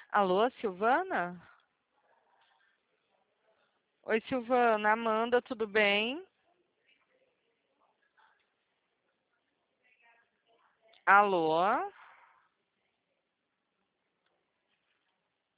Alô, Silvana? Oi, Silvana. Amanda, tudo bem? Alô?